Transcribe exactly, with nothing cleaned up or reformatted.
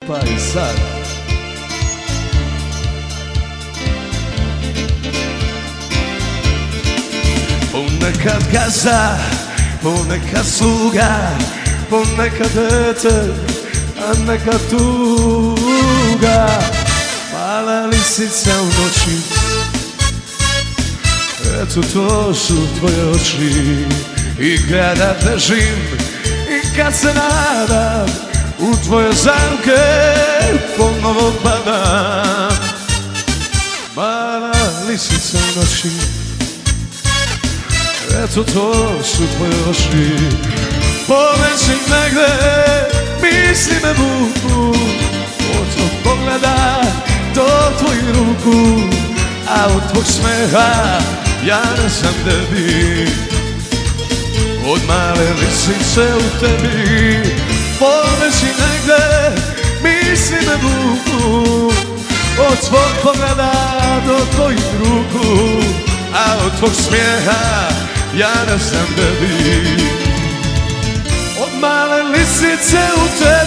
pa i sad. Ponekad gazda, ponekad sluga, ponekad dete, a nekad tuga. Mala lisica u noći, eto to su tvoje oči. I kada držim i kad se nadam, u tvoje zamke ponovo padam. Mala lisica u noći, eto to su tvoje oči. Poveći negde, misli me vuku, od tvog pogleda do tvojih ruku. A od tvog smeha ja ne znam gde bi, od male lisice u tebi. Poveći negde, misli me vuku, od tvog pogleda do tvojih ruku. A od tvog smijeha ja ne znam gde bi, od male lisice u tebi.